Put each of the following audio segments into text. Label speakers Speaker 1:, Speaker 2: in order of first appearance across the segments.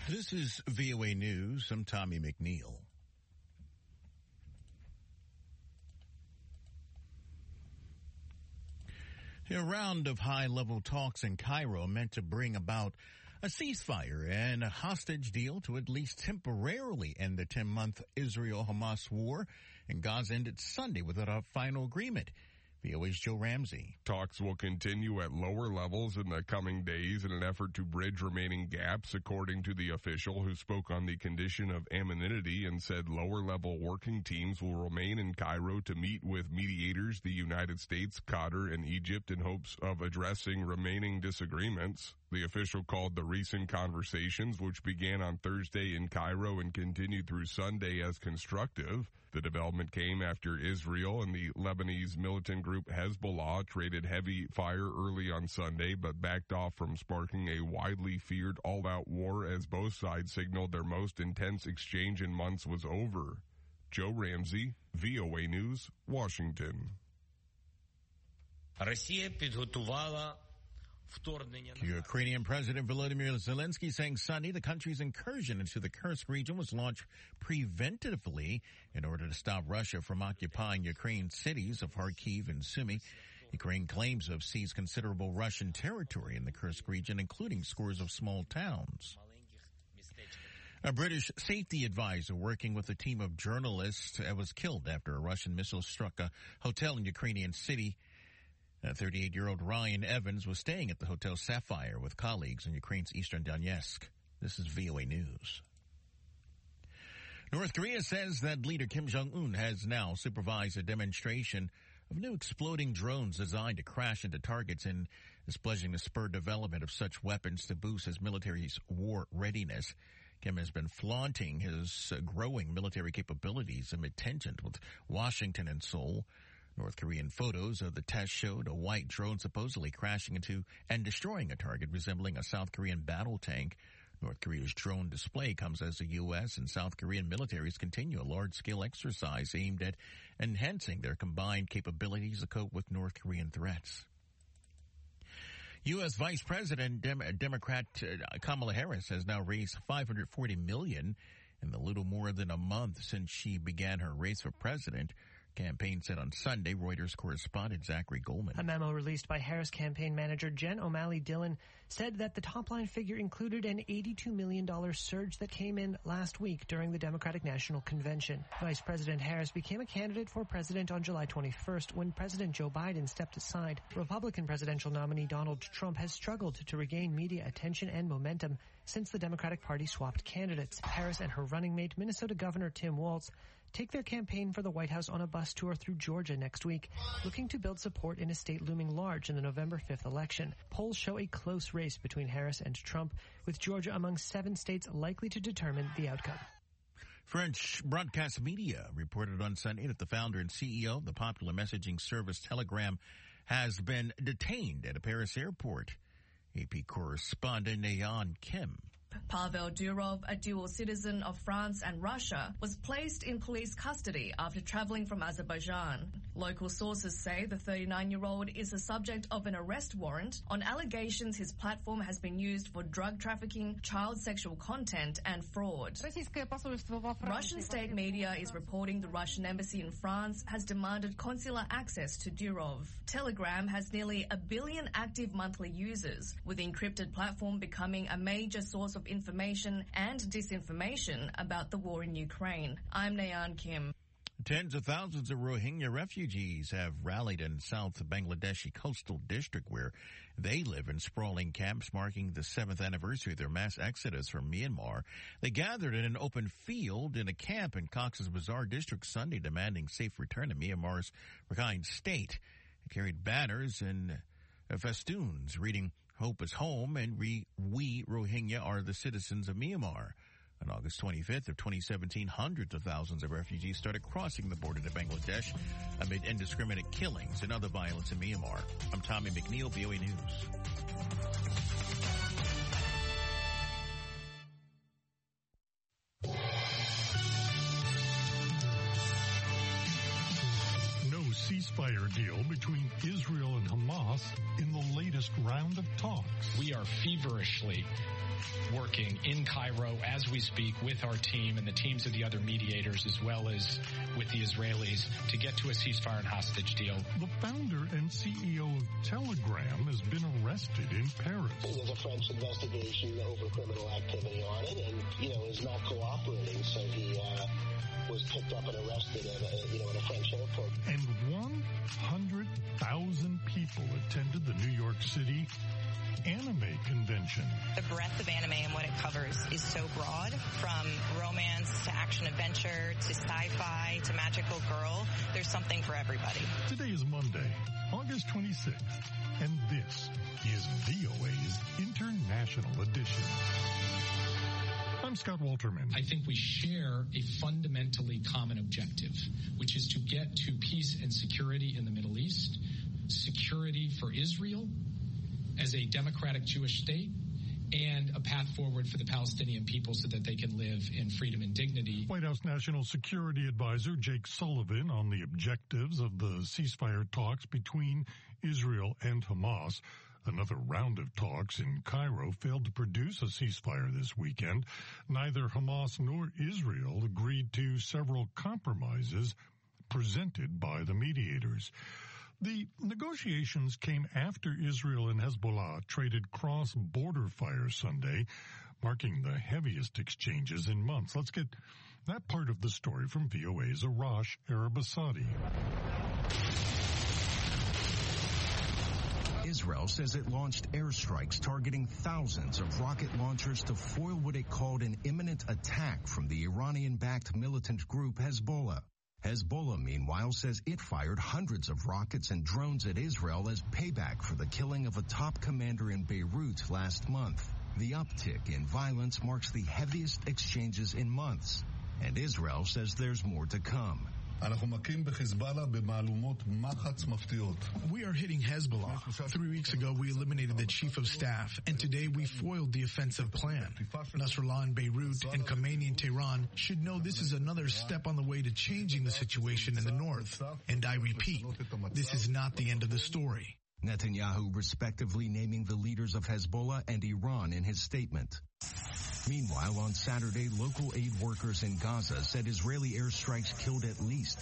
Speaker 1: This is VOA News. I'm Tommy McNeil. A round of high-level talks in Cairo meant to bring about a ceasefire and a hostage deal to at least temporarily end the 10-month Israel-Hamas war in Gaza ended Sunday without a final agreement. VOA's Joe Ramsey.
Speaker 2: Talks will continue at lower levels in the coming days in an effort to bridge remaining gaps, according to the official who spoke on the condition of anonymity and said lower-level working teams will remain in Cairo to meet with mediators, the United States, Qatar, and Egypt in hopes of addressing remaining disagreements. The official called the recent conversations, which began on Thursday in Cairo and continued through Sunday, as constructive. The development came after Israel and the Lebanese militant group Hezbollah traded heavy fire early on Sunday, but backed off from sparking a widely feared all-out war as both sides signaled their most intense exchange in months was over. Joe Ramsey, VOA News, Washington.
Speaker 3: Росія підготувала
Speaker 1: Ukrainian President Volodymyr Zelensky saying Sunday the country's incursion into the Kursk region was launched preventatively in order to stop Russia from occupying Ukraine's cities of Kharkiv and Sumy. Ukraine claims to have seized considerable Russian territory in the Kursk region, including scores of small towns. A British safety advisor working with a team of journalists was killed after a Russian missile struck a hotel in Ukrainian city. 38-year-old Ryan Evans was staying at the Hotel Sapphire with colleagues in Ukraine's eastern Donetsk. This is VOA News. North Korea says that leader Kim Jong-un has now supervised a demonstration of new exploding drones designed to crash into targets and is pledging to spur development of such weapons to boost his military's war readiness. Kim has been flaunting his growing military capabilities amid tensions with Washington and Seoul. North Korean photos of the test showed a white drone supposedly crashing into and destroying a target resembling a South Korean battle tank. North Korea's drone display comes as the U.S. and South Korean militaries continue a large-scale exercise aimed at enhancing their combined capabilities to cope with North Korean threats. U.S. Vice President Democrat Kamala Harris has now raised $540 million in the little more than a month since she began her race for president. Campaign said on Sunday, Reuters correspondent Zachary Goldman.
Speaker 4: A memo released by Harris campaign manager Jen O'Malley Dillon said that the top-line figure included an $82 million surge that came in last week during the Democratic National Convention. Vice President Harris became a candidate for president on July 21st when President Joe Biden stepped aside. Republican presidential nominee Donald Trump has struggled to regain media attention and momentum since the Democratic Party swapped candidates. Harris and her running mate, Minnesota Governor Tim Walz, take their campaign for the White House on a bus tour through Georgia next week, looking to build support in a state looming large in the November 5th election. Polls show a close race between Harris and Trump, with Georgia among 7 states likely to determine the outcome.
Speaker 1: French broadcast media reported on Sunday that the founder and CEO of the popular messaging service Telegram has been detained at a Paris airport. AP correspondent Nayan Kim.
Speaker 5: Pavel Durov, a dual citizen of France and Russia, was placed in police custody after traveling from Azerbaijan. Local sources say the 39-year-old is the subject of an arrest warrant on allegations his platform has been used for drug trafficking, child sexual content, and fraud. Russian state media is reporting the Russian embassy in France has demanded consular access to Durov. Telegram has nearly 1 billion active monthly users, with the encrypted platform becoming a major source of information and disinformation about the war in Ukraine. I'm Nayan Kim.
Speaker 1: Tens of thousands of Rohingya refugees have rallied in South Bangladeshi coastal district where they live in sprawling camps marking the 7th anniversary of their mass exodus from Myanmar. They gathered in an open field in a camp in Cox's Bazar district Sunday demanding safe return to Myanmar's Rakhine state. They carried banners and festoons reading "Hope is home" and we Rohingya are the citizens of Myanmar. On August 25th of 2017, hundreds of thousands of refugees started crossing the border to Bangladesh amid indiscriminate killings and other violence in Myanmar. I'm Tommy McNeil, VOA News.
Speaker 6: Ceasefire deal between Israel and Hamas in the latest round of talks. we are feverishly working in Cairo as we speak with our team and the teams of the other mediators as well as with the Israelis to get to a ceasefire and hostage deal.
Speaker 7: The founder and CEO of Telegram has been arrested in Paris.
Speaker 8: There's a French investigation over criminal activity on it and, is not cooperating. So he was picked up and arrested at a French airport.
Speaker 7: And 100,000 people attended the New York City Anime Convention.
Speaker 9: The breadth of anime and what it covers is so broad, from romance to action-adventure to sci-fi to magical girl. There's something for everybody.
Speaker 7: Today is Monday, August 26th, and this is VOA's International Edition. I'm Scott Walterman.
Speaker 6: I think we share a fundamentally common objective, which is to get to peace and security in the Middle East, security for Israel as a democratic Jewish state, and a path forward for the Palestinian people so that they can live in freedom and dignity.
Speaker 7: White House National Security Advisor Jake Sullivan on the objectives of the ceasefire talks between Israel and Hamas. Another round of talks in Cairo failed to produce a ceasefire this weekend. Neither Hamas nor Israel agreed to several compromises presented by the mediators. The negotiations came after Israel and Hezbollah traded cross-border fire Sunday, marking the heaviest exchanges in months. Let's get that part of the story from VOA's Arash Arabasadi.
Speaker 10: Israel says it launched airstrikes targeting thousands of rocket launchers to foil what it called an imminent attack from the Iranian-backed militant group Hezbollah. Hezbollah, meanwhile, says it fired hundreds of rockets and drones at Israel as payback for the killing of a top commander in Beirut last month. The uptick in violence marks the heaviest exchanges in months, and Israel says there's more to come.
Speaker 11: We are hitting Hezbollah. 3 weeks ago, we eliminated the chief of staff, and today we foiled the offensive plan. Nasrallah in Beirut and Khamenei in Tehran should know this is another step on the way to changing the situation in the north. And I repeat, this is not the end of the story.
Speaker 10: Netanyahu respectively naming the leaders of Hezbollah and Iran in his statement. Meanwhile, on Saturday, local aid workers in Gaza said Israeli airstrikes killed at least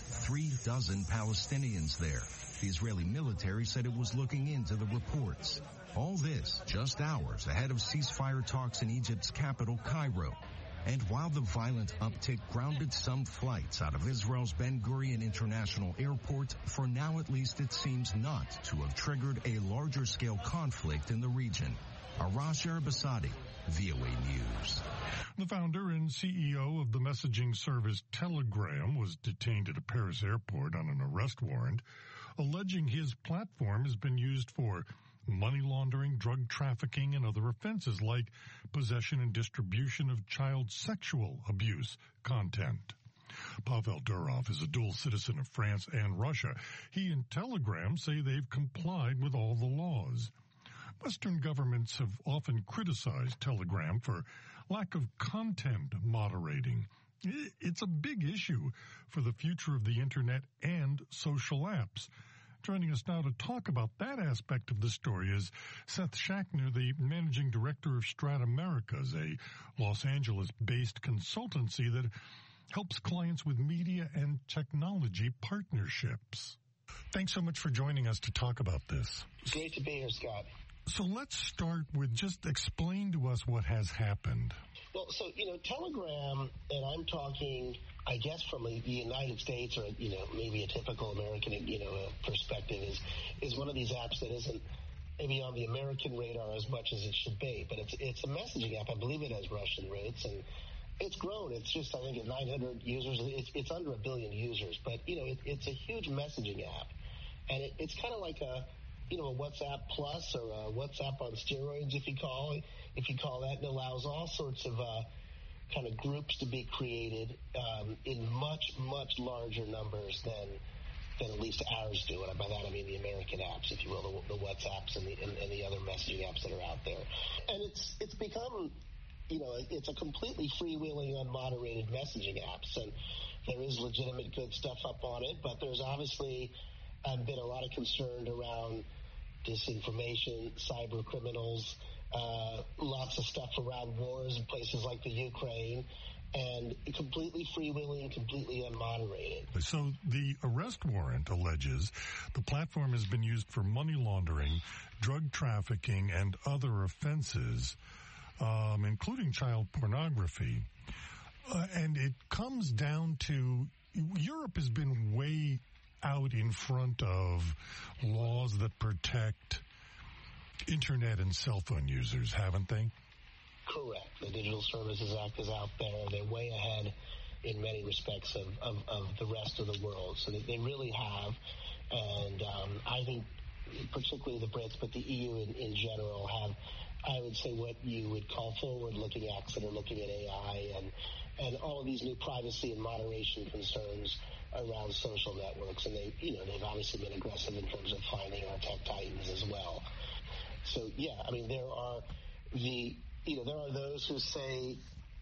Speaker 10: 36 Palestinians there. The Israeli military said it was looking into the reports. All this just hours ahead of ceasefire talks in Egypt's capital, Cairo. And while the violent uptick grounded some flights out of Israel's Ben Gurion International Airport, for now at least it seems not to have triggered a larger-scale conflict in the region. Arash Arabasadi, VOA News.
Speaker 7: The founder and CEO of the messaging service Telegram was detained at a Paris airport on an arrest warrant, alleging his platform has been used for money laundering, drug trafficking, and other offenses like possession and distribution of child sexual abuse content. Pavel Durov is a dual citizen of France and Russia. He and Telegram say they've complied with all the laws. Western governments have often criticized Telegram for lack of content moderating. It's a big issue for the future of the Internet and social apps. Joining us now to talk about that aspect of the story is Seth Schachner, the managing director of Strat Americas, a Los Angeles-based consultancy that helps clients with media and technology partnerships. Thanks so much for joining us to talk about this.
Speaker 8: Great to be here, Scott.
Speaker 7: So let's start with just explain to us what has happened.
Speaker 8: Well, so, Telegram, and I'm talking, I guess, from the United States or, maybe a typical American, perspective is one of these apps that isn't maybe on the American radar as much as it should be. But it's a messaging app. I believe it has Russian roots, and it's grown. It's just, I think, at 900 users. It's under 1 billion users. But, it's a huge messaging app. And it's kind of like a WhatsApp Plus or a WhatsApp on steroids, if you call that. It allows all sorts of kind of groups to be created in much, much larger numbers than at least ours do. And by that I mean the American apps, if you will, the WhatsApps and the other messaging apps that are out there. And it's become, it's a completely freewheeling, unmoderated messaging apps. And there is legitimate good stuff up on it, but there's obviously been a lot of concern around disinformation, cyber criminals, lots of stuff around wars in places like the Ukraine, and completely freewheeling, completely unmoderated.
Speaker 7: So the arrest warrant alleges the platform has been used for money laundering, drug trafficking, and other offenses, including child pornography. And it comes down to Europe has been way out in front of laws that protect Internet and cell phone users, haven't they?
Speaker 8: Correct. The Digital Services Act is out there. They're way ahead in many respects of the rest of the world. So they really have. And I think particularly the Brits, but the EU in general have, I would say, what you would call forward-looking acts that are looking at AI and all of these new privacy and moderation concerns around social networks. And they've obviously been aggressive in terms of finding our tech titans as well. So, yeah, I mean, there are those who say,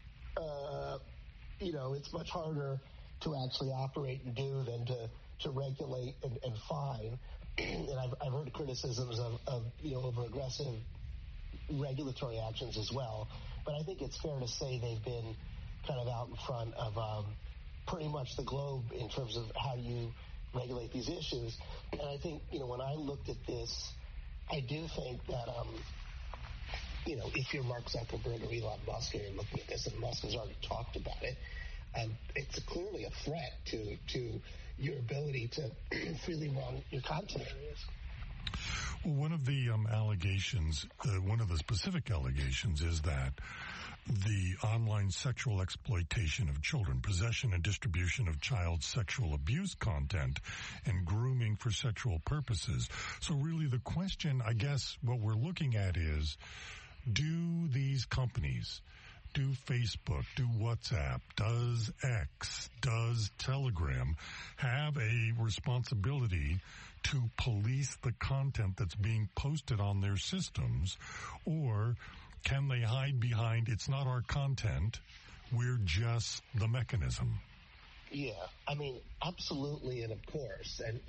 Speaker 8: it's much harder to actually operate and do than to regulate and fine. And I've heard criticisms of over aggressive regulatory actions as well. But I think it's fair to say they've been kind of out in front of pretty much the globe in terms of how you regulate these issues. And I think, when I looked at this, I do think that, if you're Mark Zuckerberg or Elon Musk and you're looking at this, and Musk has already talked about it, it's clearly a threat to your ability to freely run your content areas.
Speaker 7: Well, one of the allegations, one of the specific allegations is that the online sexual exploitation of children, possession and distribution of child sexual abuse content, and grooming for sexual purposes. So really the question, I guess, what we're looking at is, do these companies, do Facebook, do WhatsApp, does X, does Telegram have a responsibility to police the content that's being posted on their systems, or can they hide behind, it's not our content, we're just the mechanism?
Speaker 8: Yeah, I mean, absolutely, and of course. And,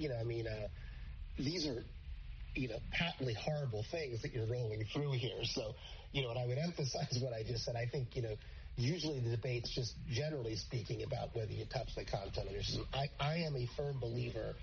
Speaker 8: these are, patently horrible things that you're rolling through here. So, and I would emphasize what I just said. I think, usually the debate's just generally speaking about whether you touch the content of your system. I am a firm believer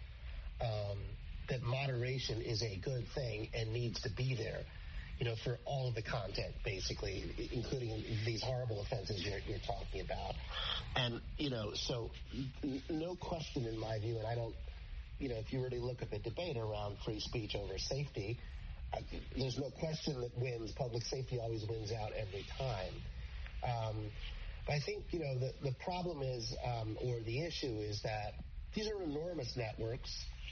Speaker 8: that moderation is a good thing and needs to be there, for all of the content, basically, including these horrible offenses you're talking about. And, so no question in my view, and I don't, if you really look at the debate around free speech over safety, there's no question that public safety always wins out every time. But I think, the problem is, or the issue is that these are enormous networks.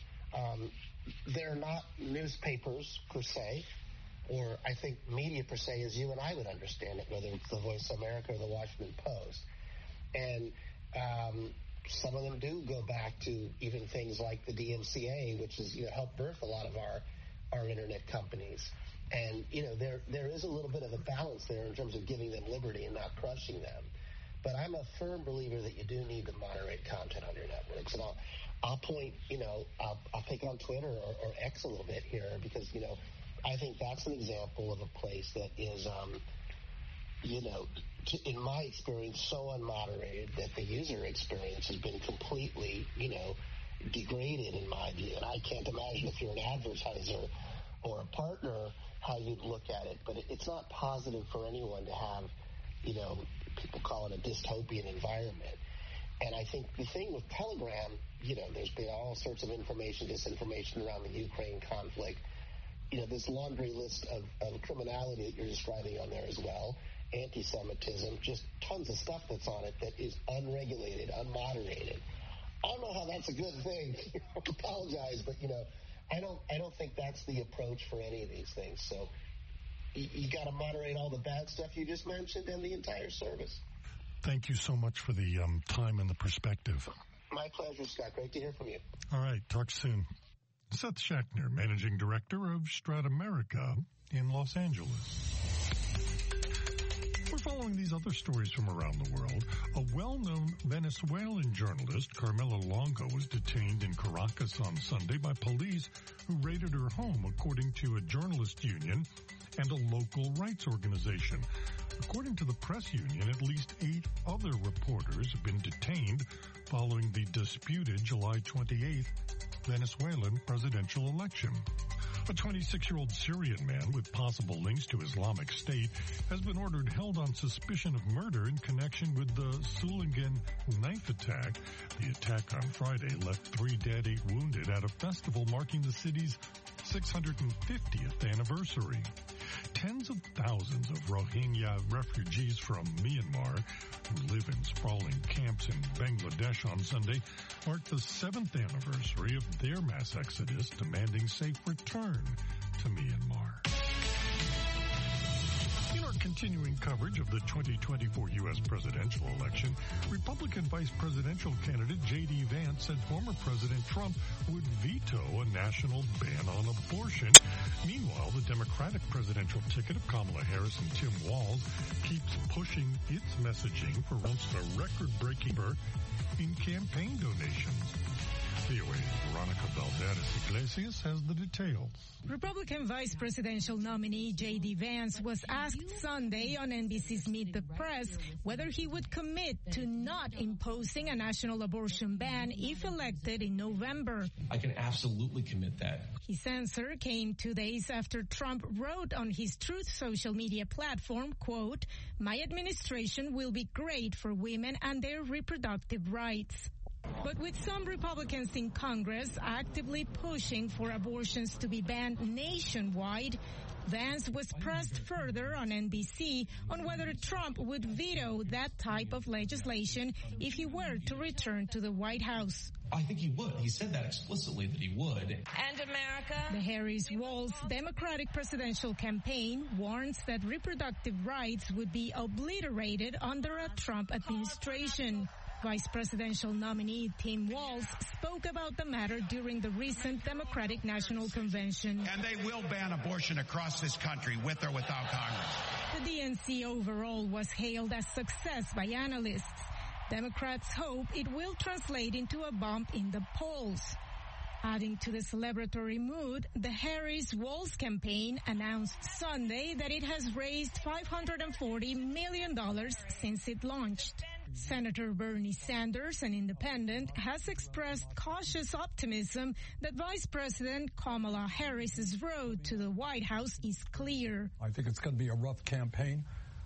Speaker 8: They're not newspapers per se, or I think media per se as you and I would understand it, whether it's the Voice of America or the Washington Post. And some of them do go back to even things like the DMCA, which has helped birth a lot of our internet companies. And there is a little bit of a balance there in terms of giving them liberty and not crushing them. But I'm a firm believer that you do need to moderate content on your networks. And I'll point, I'll pick on Twitter or X a little bit here because, I think that's an example of a place that is, in my experience, so unmoderated that the user experience has been completely, degraded in my view. And I can't imagine if you're an advertiser or a partner how you'd look at it. But it's not positive for anyone to have, people call it a dystopian environment. And I think the thing with Telegram, there's been all sorts of information, disinformation around the Ukraine conflict. This laundry list of criminality that you're describing on there as well, anti-Semitism, just tons of stuff that's on it that is unregulated, unmoderated. I don't know how that's a good thing. I apologize, but, I don't think that's the approach for any of these things. So you got to moderate all the bad stuff you just mentioned and the entire service.
Speaker 7: Thank you so much for the time and the perspective.
Speaker 8: My pleasure, Scott. Great to hear from you.
Speaker 7: All right. Talk soon. Seth Schechner, Managing Director of Stratamerica in Los Angeles. We're following these other stories from around the world. A well-known Venezuelan journalist, Carmela Longo, was detained in Caracas on Sunday by police who raided her home, according to a journalist union and a local rights organization. According to the press union, at least 8 other reporters have been detained following the disputed July 28th Venezuelan presidential election. A 26-year-old Syrian man with possible links to Islamic State has been ordered held on suspicion of murder in connection with the Sulingen knife attack. The attack on Friday left 3 dead, 8 wounded at a festival marking the city's 650th anniversary. Tens of thousands of Rohingya refugees from Myanmar who live in sprawling camps in Bangladesh on Sunday marked the 7th anniversary of their mass exodus, demanding safe return to Myanmar. In our continuing coverage of the 2024 U.S. presidential election, Republican vice presidential candidate J.D. Vance said former President Trump would veto a national ban on abortion. Meanwhile, the Democratic presidential ticket of Kamala Harris and Tim Walz keeps pushing its messaging for once a record-breaking in campaign donations. VOA's Veronica Valderas Iglesias has the details.
Speaker 12: Republican vice presidential nominee J.D. Vance was asked Sunday on NBC's Meet the Press whether he would commit to not imposing a national abortion ban if elected in November.
Speaker 13: I can absolutely commit that.
Speaker 12: His answer came 2 days after Trump wrote on his Truth social media platform, quote, "My administration will be great for women and their reproductive rights." But with some Republicans in Congress actively pushing for abortions to be banned nationwide, Vance was pressed further on NBC on whether Trump would veto that type of legislation if he were to return to the White House.
Speaker 13: I think he would. He said that explicitly that he would.
Speaker 12: And America. The Harris-Walz Democratic presidential campaign warns that reproductive rights would be obliterated under a Trump administration. Vice presidential nominee Tim Walz spoke about the matter during the recent Democratic National Convention.
Speaker 14: And they will ban abortion across this country, with or without Congress.
Speaker 12: The DNC overall was hailed as success by analysts. Democrats hope it will translate into a bump in the polls. Adding to the celebratory mood, the Harris-Walz campaign announced Sunday that it has raised $540 million since it launched. Senator Bernie Sanders, an independent, has expressed cautious optimism that Vice President Kamala Harris's road to the White House is clear.
Speaker 15: I think it's going to be a rough campaign.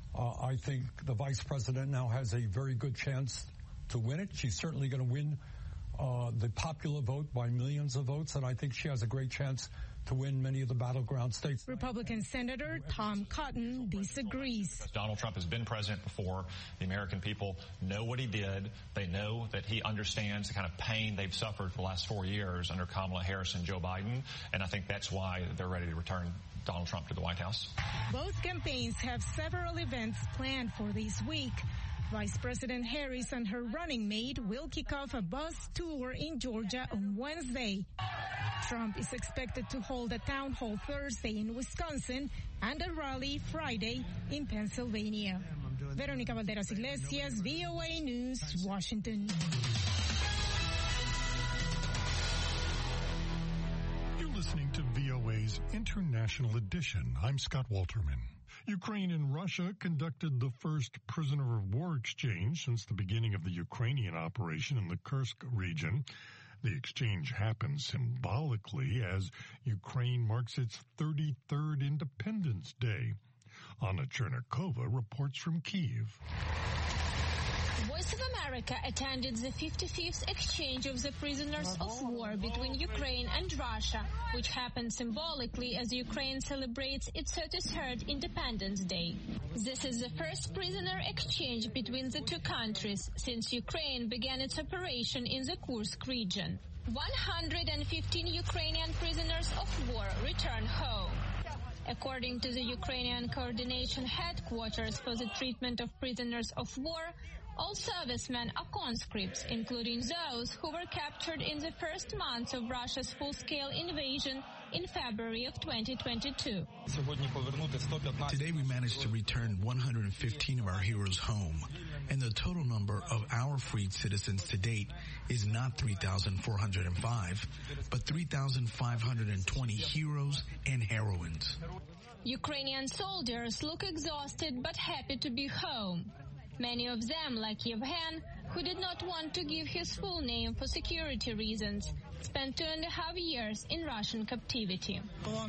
Speaker 15: I think the Vice President now has a very good chance to win it. She's certainly going to win the popular vote by millions of votes, and I think she has a great chance to win many of the battleground states.
Speaker 12: Republican Senator Tom Cotton disagrees.
Speaker 16: Donald Trump has been president before. The American people know what he did. They know that he understands the kind of pain they've suffered for the last 4 years under Kamala Harris and Joe Biden, and I think that's why they're ready to return Donald Trump to the White House.
Speaker 12: Both campaigns have several events planned for this week. Vice President Harris and her running mate will kick off a bus tour in Georgia on Wednesday. Trump is expected to hold a town hall Thursday in Wisconsin and a rally Friday in Pennsylvania. Veronica Valderas Iglesias, VOA News, Washington.
Speaker 7: You're listening to VOA's International Edition. I'm Scott Walterman. Ukraine and Russia conducted the first prisoner of war exchange since the beginning of the Ukrainian operation in the Kursk region. The exchange happens symbolically as Ukraine marks its 33rd Independence Day. Anna Chernikova reports from Kyiv.
Speaker 17: Voice of America attended the 55th exchange of the prisoners of war between Ukraine and Russia, which happened symbolically as Ukraine celebrates its 33rd Independence Day. This is the first prisoner exchange between the two countries since Ukraine began its operation in the Kursk region. 115 Ukrainian prisoners of war returned home. According to the Ukrainian Coordination Headquarters for the Treatment of Prisoners of War, all servicemen are conscripts, including those who were captured in the first months of Russia's full-scale invasion in February of 2022.
Speaker 11: Today we managed to return 115 of our heroes home, and the total number of our freed citizens to date is not 3,405, but 3,520 heroes and heroines.
Speaker 17: Ukrainian soldiers look exhausted but happy to be home. Many of them, like Yevhen, who did not want to give his full name for security reasons, spent 2.5 years in Russian captivity.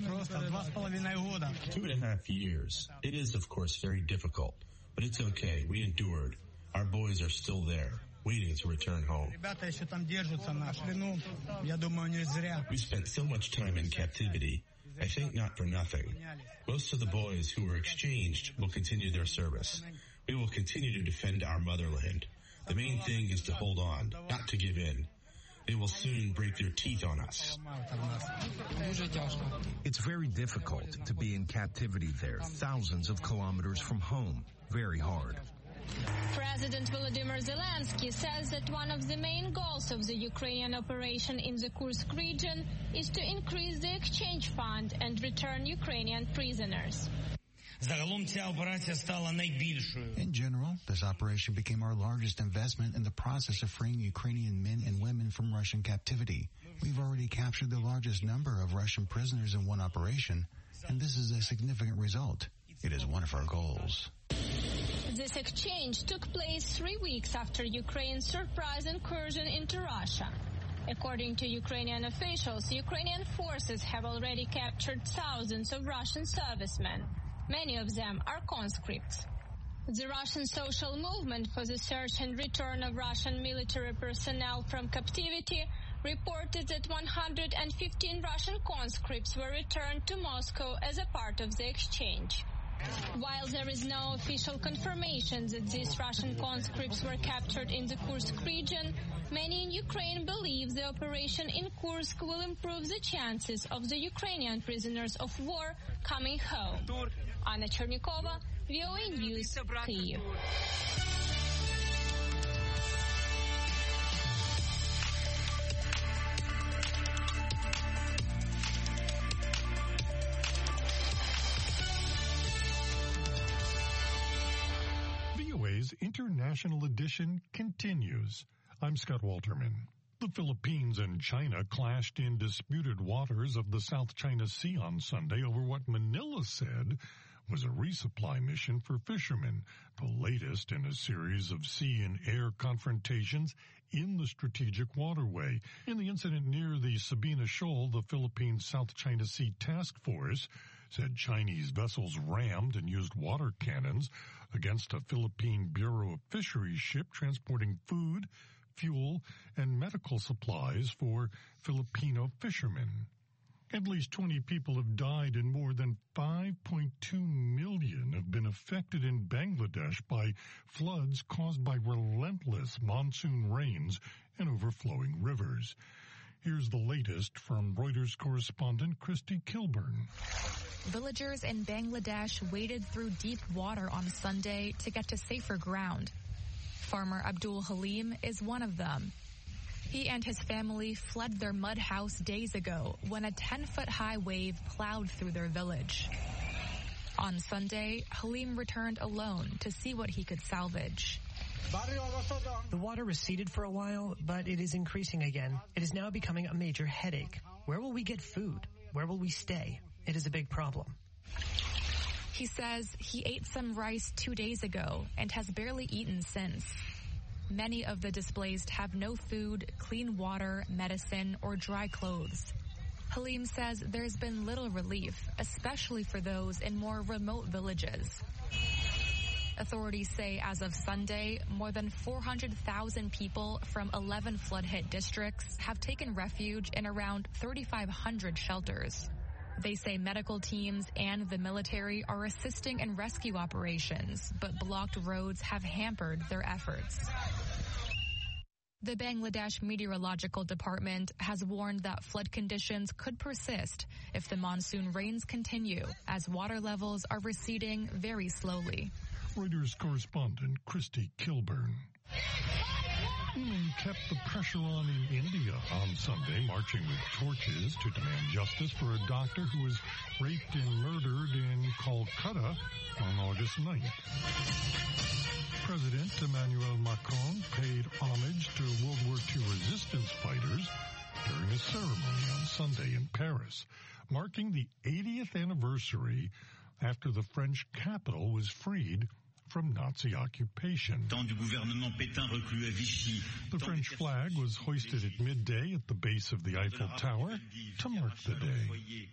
Speaker 18: 2.5 years. It is, of course, very difficult, but it's okay. We endured. Our boys are still there, waiting to return home. We spent so much time in captivity. I think not for nothing. Most of the boys who were exchanged will continue their service. We will continue to defend our motherland. The main thing is to hold on, not to give in. They will soon break their teeth on us.
Speaker 10: It's very difficult to be in captivity there, thousands of kilometers from home. Very hard.
Speaker 17: President Volodymyr Zelensky says that one of the main goals of the Ukrainian operation in the Kursk region is to increase the exchange fund and return Ukrainian prisoners.
Speaker 19: In general, this operation became our largest investment in the process of freeing Ukrainian men and women from Russian captivity. We've already captured the largest number of Russian prisoners in one operation, and this is a significant result. It is one of our goals.
Speaker 17: This exchange took place 3 weeks after Ukraine's surprise incursion into Russia. According to Ukrainian officials, Ukrainian forces have already captured thousands of Russian servicemen. Many of them are conscripts. The Russian Social Movement for the Search and Return of Russian Military Personnel from Captivity reported that 115 Russian conscripts were returned to Moscow as a part of the exchange. While there is no official confirmation that these Russian conscripts were captured in the Kursk region, many in Ukraine believe the operation in Kursk will improve the chances of the Ukrainian prisoners of war coming home. Anna Chernikova, VOA News, Kyiv.
Speaker 7: VOA's International Edition continues. I'm Scott Walterman. The Philippines and China clashed in disputed waters of the South China Sea on Sunday over what Manila said was a resupply mission for fishermen, the latest in a series of sea and air confrontations in the strategic waterway. In the incident near the Sabina Shoal, the Philippines South China Sea Task Force said Chinese vessels rammed and used water cannons against a Philippine Bureau of Fisheries ship transporting food, fuel, and medical supplies for Filipino fishermen. At least 20 people have died and more than 5.2 million have been affected in Bangladesh by floods caused by relentless monsoon rains and overflowing rivers. Here's the latest from Reuters correspondent Christy Kilburn.
Speaker 20: Villagers in Bangladesh waded through deep water on Sunday to get to safer ground. Farmer Abdul Halim is one of them. He and his family fled their mud house days ago when a 10-foot-high wave plowed through their village. On Sunday, Halim returned alone to see what he could salvage.
Speaker 4: The water receded for a while, but it is increasing again. It is now becoming a major headache. Where will we get food? Where will we stay? It is a big problem.
Speaker 20: He says he ate some rice 2 days ago and has barely eaten since. Many of the displaced have no food, clean water, medicine, or dry clothes. Halim says there's been little relief, especially for those in more remote villages. Authorities say as of Sunday, more than 400,000 people from 11 flood-hit districts have taken refuge in around 3,500 shelters. They say medical teams and the military are assisting in rescue operations, but blocked roads have hampered their efforts. The Bangladesh Meteorological Department has warned that flood conditions could persist if the monsoon rains continue, as water levels are receding very slowly.
Speaker 7: Reuters correspondent Christy Kilburn. Women kept the pressure on in India on Sunday, marching with torches to demand justice for a doctor who was raped and murdered in Kolkata on August 9th. President Emmanuel Macron paid homage to World War II resistance fighters during a ceremony on Sunday in Paris, marking the 80th anniversary after the French capital was freed from Nazi occupation. The French flag was hoisted at midday at the base of the Eiffel Tower to mark the day.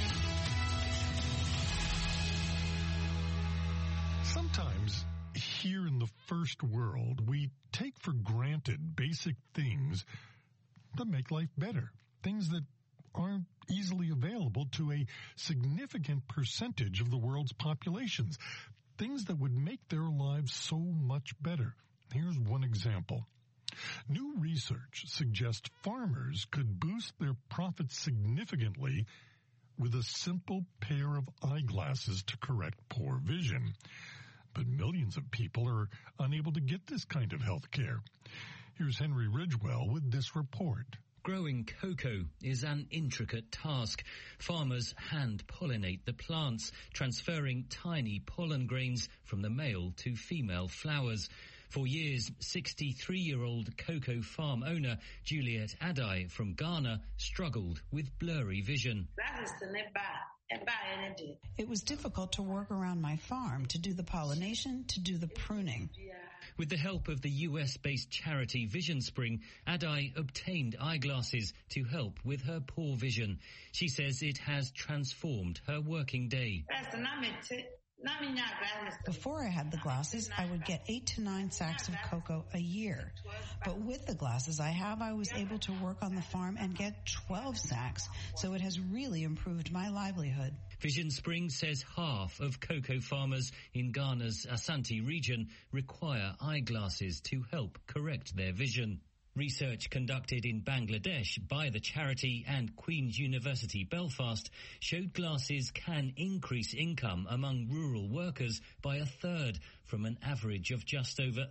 Speaker 7: Sometimes, here in the first world, we take for granted basic things that make life better. Things that aren't easily available to a significant percentage of the world's populations. Things that would make their lives so much better. Here's one example. New research suggests farmers could boost their profits significantly with a simple pair of eyeglasses to correct poor vision. But millions of people are unable to get this kind of health care. Here's Henry Ridgewell with this report.
Speaker 21: Growing cocoa is an intricate task. Farmers hand-pollinate the plants, transferring tiny pollen grains from the male to female flowers. For years, 63-year-old cocoa farm owner Juliet Adai from Ghana struggled with blurry vision.
Speaker 22: It was difficult to work around my farm, to do the pollination, to do the pruning.
Speaker 21: With the help of the US-based charity Vision Spring, Adai obtained eyeglasses to help with her poor vision. She says it has transformed her working day.
Speaker 22: Before I had the glasses, I would get 8 to 9 sacks of cocoa a year. But with the glasses I have, I was able to work on the farm and get 12 sacks. So it has really improved my livelihood.
Speaker 21: Vision Spring says half of cocoa farmers in Ghana's Asante region require eyeglasses to help correct their vision. Research conducted in Bangladesh by the charity and Queen's University Belfast showed glasses can increase income among rural workers by a third, from an average of just over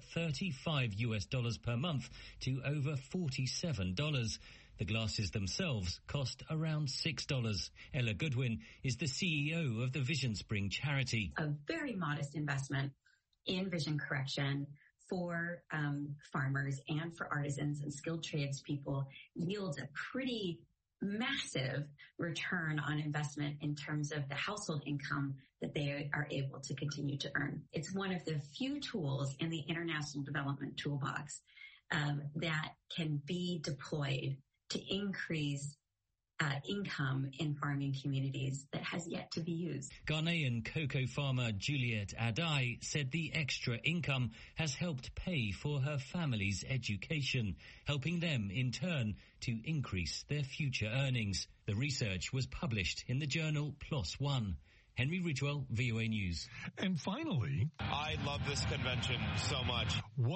Speaker 21: $35 per month to over $47. The glasses themselves cost around $6. Ella Goodwin is the CEO of the Vision Spring charity.
Speaker 23: A very modest investment in vision correction for farmers and for artisans and skilled tradespeople yields a pretty massive return on investment in terms of the household income that they are able to continue to earn. It's one of the few tools in the international development toolbox that can be deployed to increase income in farming communities that has yet to be used.
Speaker 21: Ghanaian cocoa farmer Juliet Adai said the extra income has helped pay for her family's education, helping them in turn to increase their future earnings. The research was published in the journal PLOS ONE. Henry Ridgewell, VOA News.
Speaker 7: And finally,
Speaker 24: I love this convention so much.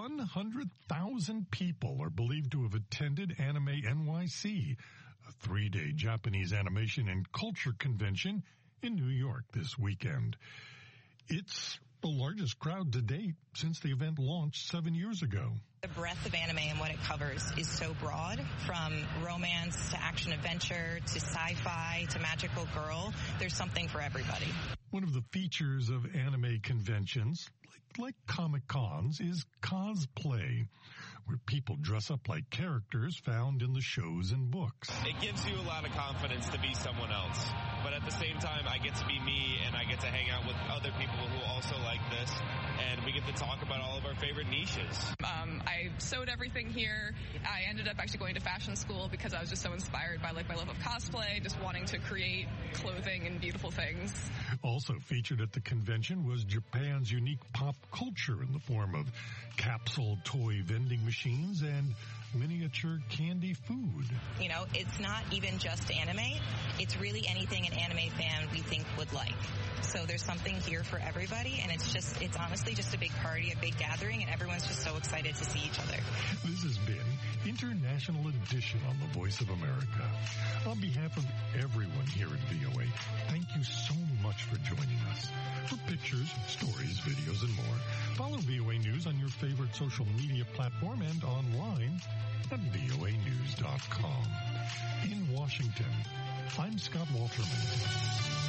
Speaker 7: 100,000 people are believed to have attended Anime NYC, a 3-day Japanese animation and culture convention in New York this weekend. It's the largest crowd to date since the event launched 7 years ago.
Speaker 9: The breadth of anime and what it covers is so broad, from romance to action-adventure to sci-fi to magical girl. There's something for everybody.
Speaker 7: One of the features of anime conventions, like Comic-Cons, is cosplay, where people dress up like characters found in the shows and books.
Speaker 24: It gives you a lot of confidence to be someone else. But at the same time, I get to be me, and I get to hang out with other people who also like this, and we get to talk about all of our favorite niches.
Speaker 25: I sewed everything here. I ended up actually going to fashion school because I was just so inspired by my love of cosplay, just wanting to create clothing and beautiful things.
Speaker 7: Also featured at the convention was Japan's unique pop culture in the form of capsule toy vending machines and miniature candy food.
Speaker 9: You know, it's not even just anime. It's really anything an anime fan we think would like. So there's something here for everybody, and it's honestly just a big party, a big gathering, and everyone's just so excited to see each other.
Speaker 7: This has been International Edition on the Voice of America. On behalf of everyone here at VOA, thank you so much for joining us. For pictures, stories, videos, and more, follow VOA News on your favorite social media platform and online at voanews.com. In Washington, I'm Scott Walterman.